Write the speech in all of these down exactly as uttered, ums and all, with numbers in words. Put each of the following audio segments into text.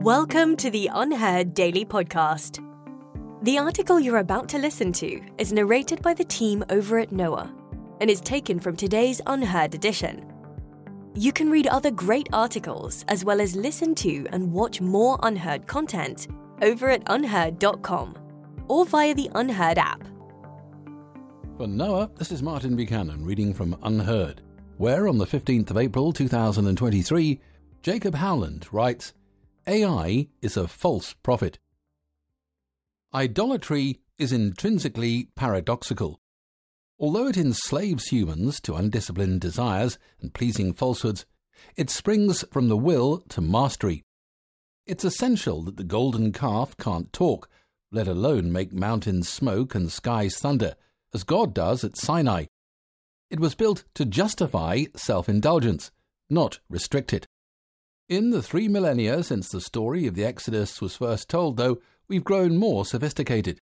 Welcome to the Unheard Daily Podcast. The article you're about to listen to is narrated by the team over at Noah and is taken from today's Unheard edition. You can read other great articles as well as listen to and watch more Unheard content over at unheard dot com or via the Unheard app. For Noah, this is Martin Buchanan reading from Unheard, where on the fifteenth of April two thousand twenty-three, Jacob Howland writes, A I is a false prophet. Idolatry is intrinsically paradoxical. Although it enslaves humans to undisciplined desires and pleasing falsehoods, it springs from the will to mastery. It's essential that the golden calf can't talk, let alone make mountains smoke and skies thunder, as God does at Sinai. It was built to justify self-indulgence, not restrict it. In the three millennia since the story of the Exodus was first told, though, we've grown more sophisticated.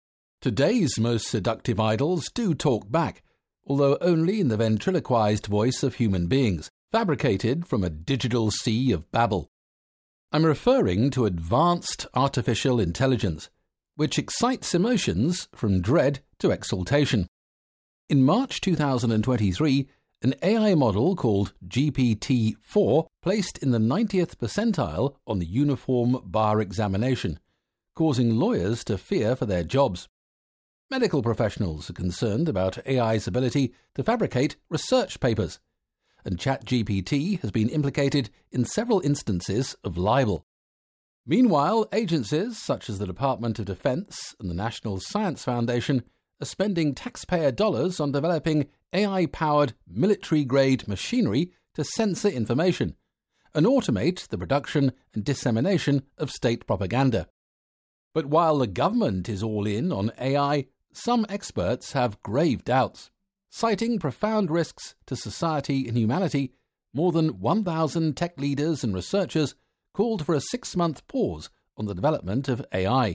Today's most seductive idols do talk back, although only in the ventriloquized voice of human beings, fabricated from a digital sea of babble. I'm referring to advanced artificial intelligence, which excites emotions from dread to exultation. In March two thousand twenty-three, an A I model called G P T four placed in the ninetieth percentile on the uniform bar examination, causing lawyers to fear for their jobs. Medical professionals are concerned about A I's ability to fabricate research papers, and ChatGPT has been implicated in several instances of libel. Meanwhile, agencies such as the Department of Defense and the National Science Foundation are spending taxpayer dollars on developing A I-powered military-grade machinery to censor information and automate the production and dissemination of state propaganda. But while the government is all in on A I, some experts have grave doubts. Citing profound risks to society and humanity, more than one thousand tech leaders and researchers called for a six-month pause on the development of A I.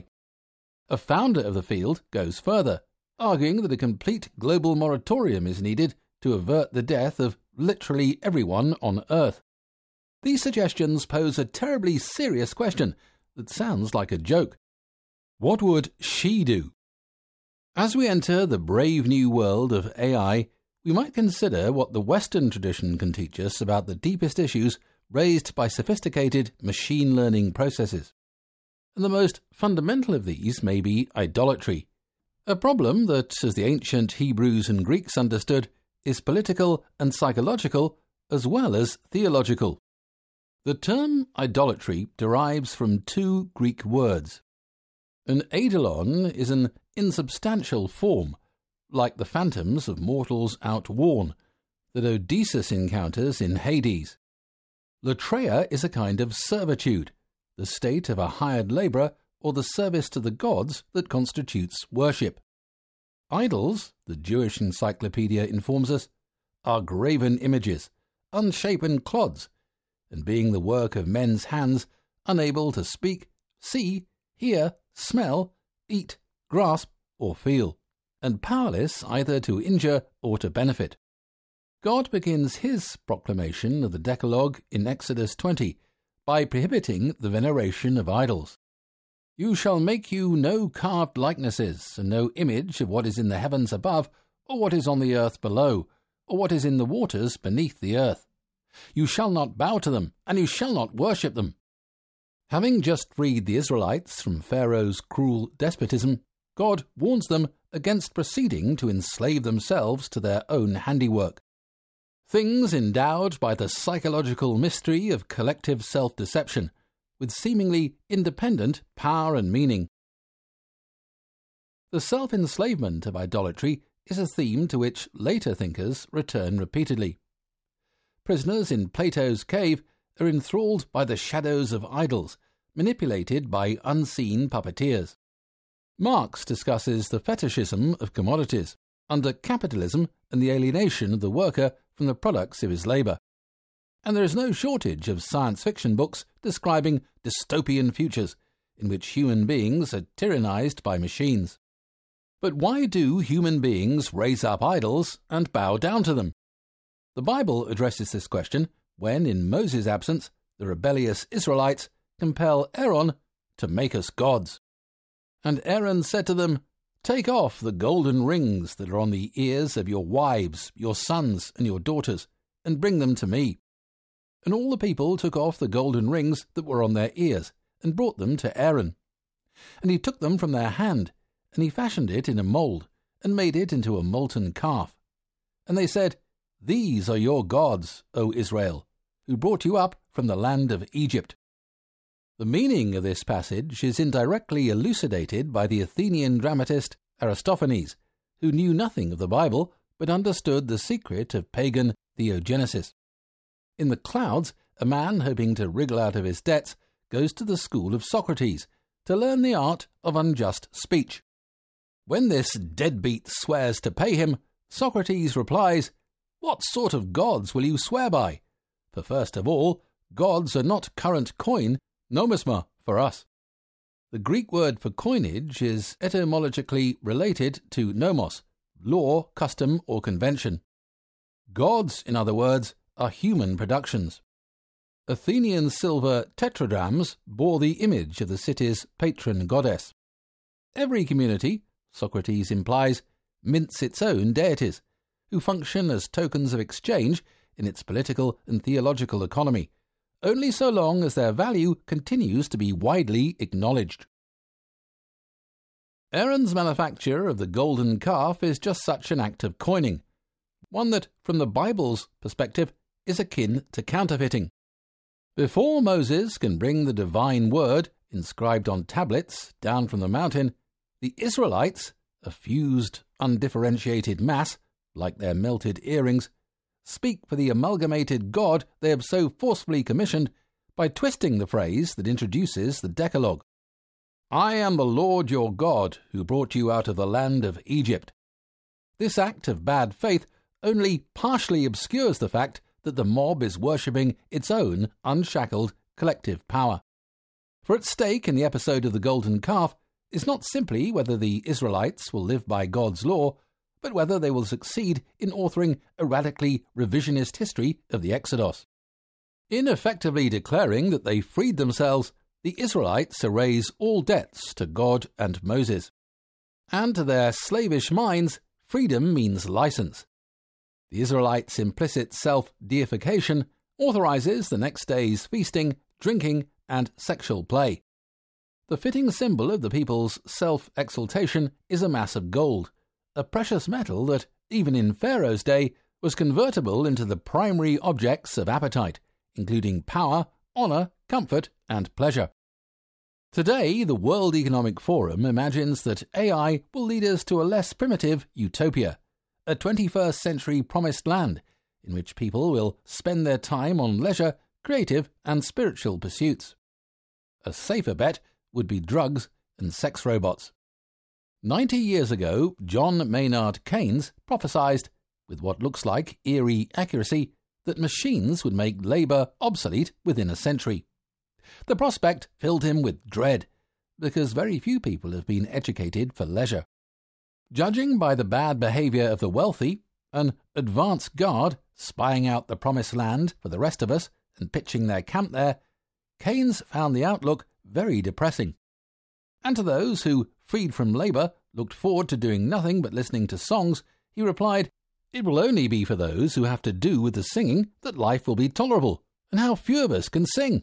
A founder of the field goes further, arguing that a complete global moratorium is needed to avert the death of literally everyone on Earth. These suggestions pose a terribly serious question that sounds like a joke. What would she do? As we enter the brave new world of A I, we might consider what the Western tradition can teach us about the deepest issues raised by sophisticated machine learning processes. And the most fundamental of these may be idolatry, a problem that, as the ancient Hebrews and Greeks understood, is political and psychological as well as theological. The term idolatry derives from two Greek words. An eidolon is an insubstantial form, like the phantoms of mortals outworn, that Odysseus encounters in Hades. Latreia is a kind of servitude, the state of a hired labourer or the service to the gods that constitutes worship. Idols, the Jewish Encyclopedia informs us, are graven images, unshapen clods, and being the work of men's hands, unable to speak, see, hear, smell, eat, grasp, or feel, and powerless either to injure or to benefit. God begins his proclamation of the Decalogue in Exodus twenty by prohibiting the veneration of idols. You shall make you no carved likenesses, and no image of what is in the heavens above, or what is on the earth below, or what is in the waters beneath the earth. You shall not bow to them, and you shall not worship them. Having just freed the Israelites from Pharaoh's cruel despotism, God warns them against proceeding to enslave themselves to their own handiwork. Things endowed by the psychological mystery of collective self-deception, with seemingly independent power and meaning. The self-enslavement of idolatry is a theme to which later thinkers return repeatedly. Prisoners in Plato's cave are enthralled by the shadows of idols, manipulated by unseen puppeteers. Marx discusses the fetishism of commodities, under capitalism and the alienation of the worker from the products of his labour. And there is no shortage of science fiction books describing dystopian futures in which human beings are tyrannized by machines. But why do human beings raise up idols and bow down to them? The Bible addresses this question when, in Moses' absence, the rebellious Israelites compel Aaron to make us gods. And Aaron said to them, Take off the golden rings that are on the ears of your wives, your sons, and your daughters, and bring them to me. And all the people took off the golden rings that were on their ears, and brought them to Aaron. And he took them from their hand, and he fashioned it in a mould, and made it into a molten calf. And they said, These are your gods, O Israel, who brought you up from the land of Egypt. The meaning of this passage is indirectly elucidated by the Athenian dramatist Aristophanes, who knew nothing of the Bible but understood the secret of pagan theogenesis. In the clouds, a man hoping to wriggle out of his debts goes to the school of Socrates to learn the art of unjust speech. When this deadbeat swears to pay him, Socrates replies, What sort of gods will you swear by? For first of all, gods are not current coin, nomisma, for us. The Greek word for coinage is etymologically related to nomos, law, custom, or convention. Gods, in other words, are human productions. Athenian silver tetradrachms bore the image of the city's patron goddess. Every community, Socrates implies, mints its own deities, who function as tokens of exchange in its political and theological economy, only so long as their value continues to be widely acknowledged. Aaron's manufacture of the golden calf is just such an act of coining, one that, from the Bible's perspective, is akin to counterfeiting. Before Moses can bring the divine word, inscribed on tablets, down from the mountain, the Israelites, a fused, undifferentiated mass, like their melted earrings, speak for the amalgamated God they have so forcefully commissioned by twisting the phrase that introduces the Decalogue. I am the Lord your God, who brought you out of the land of Egypt. This act of bad faith only partially obscures the fact that the mob is worshipping its own unshackled collective power. For at stake in the episode of the Golden Calf is not simply whether the Israelites will live by God's law, but whether they will succeed in authoring a radically revisionist history of the Exodus. In effectively declaring that they freed themselves, the Israelites erase all debts to God and Moses. And to their slavish minds, freedom means license. The Israelites' implicit self-deification authorizes the next day's feasting, drinking, and sexual play. The fitting symbol of the people's self-exaltation is a mass of gold, a precious metal that, even in Pharaoh's day, was convertible into the primary objects of appetite, including power, honor, comfort, and pleasure. Today, the World Economic Forum imagines that A I will lead us to a less primitive utopia, a twenty-first century promised land in which people will spend their time on leisure, creative, and spiritual pursuits. A safer bet would be drugs and sex robots. Ninety years ago, John Maynard Keynes prophesied, with what looks like eerie accuracy, that machines would make labour obsolete within a century. The prospect filled him with dread, because very few people have been educated for leisure. Judging by the bad behaviour of the wealthy, an advance guard spying out the promised land for the rest of us and pitching their camp there, Keynes found the outlook very depressing. And to those who, freed from labour, looked forward to doing nothing but listening to songs, he replied, It will only be for those who have to do with the singing that life will be tolerable, and how few of us can sing.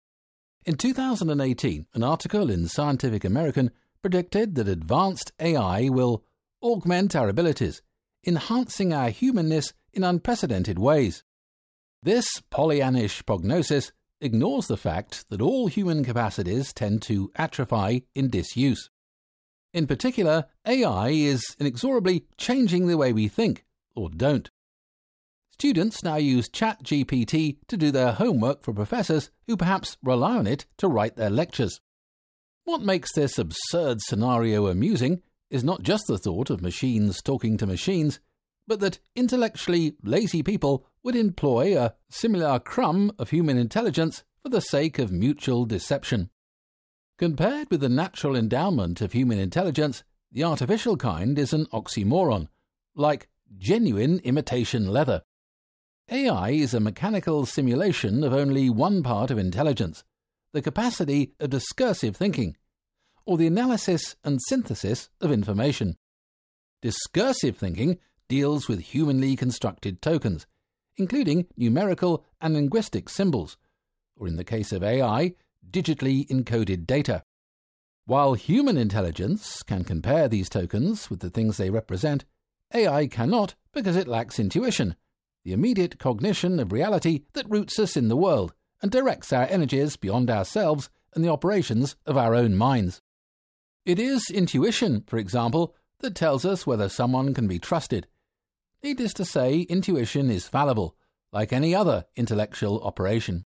In two thousand eighteen, an article in Scientific American predicted that advanced A I will augment our abilities, enhancing our humanness in unprecedented ways. This Pollyannish prognosis ignores the fact that all human capacities tend to atrophy in disuse. In particular, A I is inexorably changing the way we think, or don't. Students now use ChatGPT to do their homework for professors who perhaps rely on it to write their lectures. What makes this absurd scenario amusing is not just the thought of machines talking to machines, but that intellectually lazy people would employ a simulacrum of human intelligence for the sake of mutual deception. Compared with the natural endowment of human intelligence, the artificial kind is an oxymoron, like genuine imitation leather. A I is a mechanical simulation of only one part of intelligence, the capacity of discursive thinking, or the analysis and synthesis of information. Discursive thinking deals with humanly constructed tokens, including numerical and linguistic symbols, or in the case of A I, digitally encoded data. While human intelligence can compare these tokens with the things they represent, A I cannot because it lacks intuition, the immediate cognition of reality that roots us in the world and directs our energies beyond ourselves and the operations of our own minds. It is intuition, for example, that tells us whether someone can be trusted. Needless to say, intuition is fallible, like any other intellectual operation.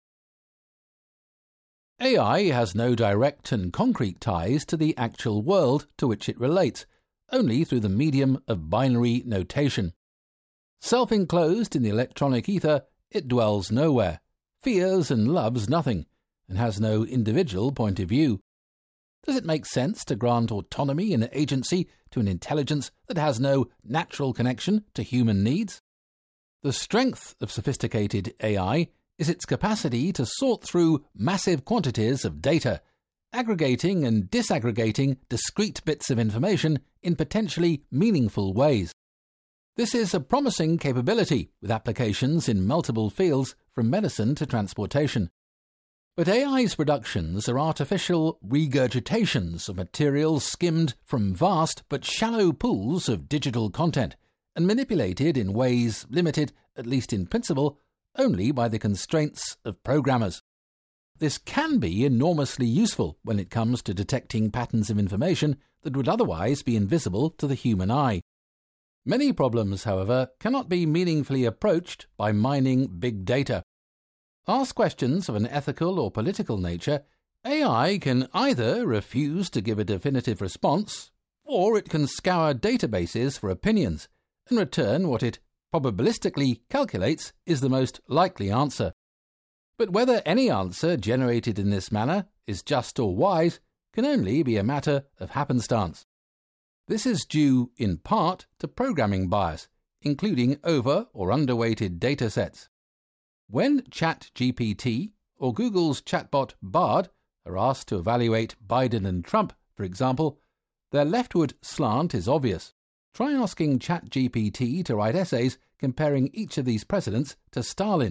A I has no direct and concrete ties to the actual world to which it relates, only through the medium of binary notation. Self-enclosed in the electronic ether, it dwells nowhere, fears and loves nothing, and has no individual point of view. Does it make sense to grant autonomy and agency to an intelligence that has no natural connection to human needs? The strength of sophisticated A I is its capacity to sort through massive quantities of data, aggregating and disaggregating discrete bits of information in potentially meaningful ways. This is a promising capability with applications in multiple fields from medicine to transportation. But A I's productions are artificial regurgitations of material skimmed from vast but shallow pools of digital content and manipulated in ways limited, at least in principle, only by the constraints of programmers. This can be enormously useful when it comes to detecting patterns of information that would otherwise be invisible to the human eye. Many problems, however, cannot be meaningfully approached by mining big data. Ask questions of an ethical or political nature, A I can either refuse to give a definitive response, or it can scour databases for opinions and return what it probabilistically calculates is the most likely answer. But whether any answer generated in this manner is just or wise can only be a matter of happenstance. This is due, in part, to programming bias, including over- or underweighted datasets. When ChatGPT or Google's chatbot Bard are asked to evaluate Biden and Trump, for example, their leftward slant is obvious. Try asking ChatGPT to write essays comparing each of these presidents to Stalin.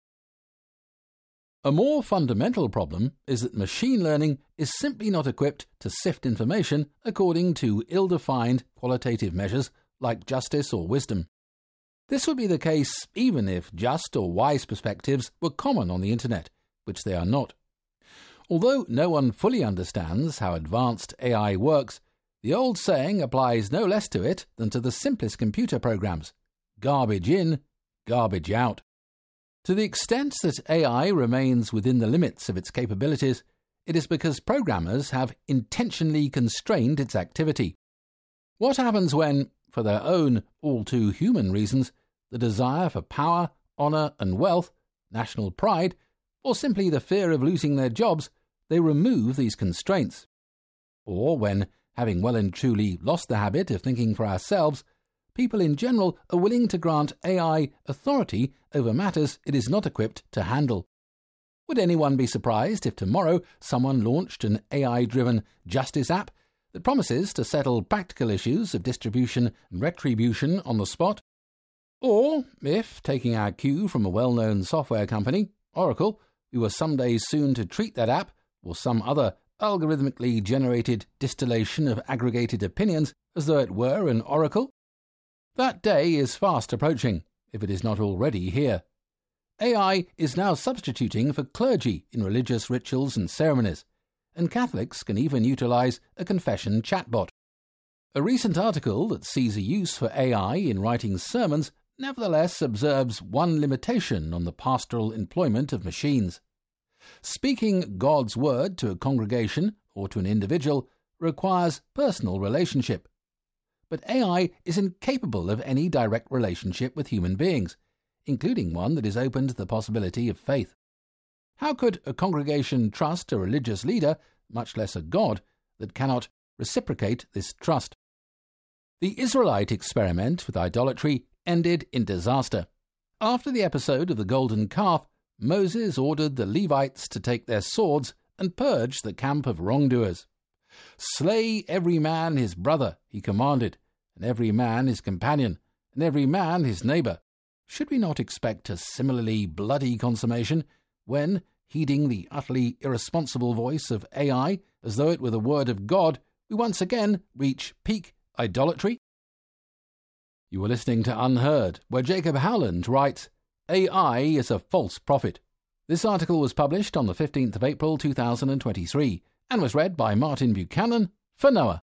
A more fundamental problem is that machine learning is simply not equipped to sift information according to ill-defined qualitative measures like justice or wisdom. This would be the case even if just or wise perspectives were common on the internet, which they are not. Although no one fully understands how advanced A I works, the old saying applies no less to it than to the simplest computer programs: garbage in, garbage out. To the extent that A I remains within the limits of its capabilities, it is because programmers have intentionally constrained its activity. What happens when, for their own all-too-human reasons, the desire for power, honour and wealth, national pride, or simply the fear of losing their jobs, they remove these constraints? Or when, having well and truly lost the habit of thinking for ourselves, people in general are willing to grant A I authority over matters it is not equipped to handle. Would anyone be surprised if tomorrow someone launched an A I-driven justice app that promises to settle practical issues of distribution and retribution on the spot? Or if, taking our cue from a well-known software company, Oracle, we were someday soon to treat that app, or some other algorithmically generated distillation of aggregated opinions, as though it were an oracle? That day is fast approaching, if it is not already here. A I is now substituting for clergy in religious rituals and ceremonies, and Catholics can even utilize a confession chatbot. A recent article that sees a use for A I in writing sermons nevertheless observes one limitation on the pastoral employment of machines. Speaking God's word to a congregation or to an individual requires personal relationship. But A I is incapable of any direct relationship with human beings, including one that is open to the possibility of faith. How could a congregation trust a religious leader, much less a God, that cannot reciprocate this trust? The Israelite experiment with idolatry ended in disaster. After the episode of the golden calf, Moses ordered the Levites to take their swords and purge the camp of wrongdoers. Slay every man his brother, he commanded, and every man his companion, and every man his neighbour. Should we not expect a similarly bloody consummation when, heeding the utterly irresponsible voice of A I as though it were the word of God, we once again reach peak idolatry? You are listening to Unheard, where Jacob Howland writes, A I is a false prophet. This article was published on the fifteenth of April two thousand twenty-three and was read by Martin Buchanan for Noah.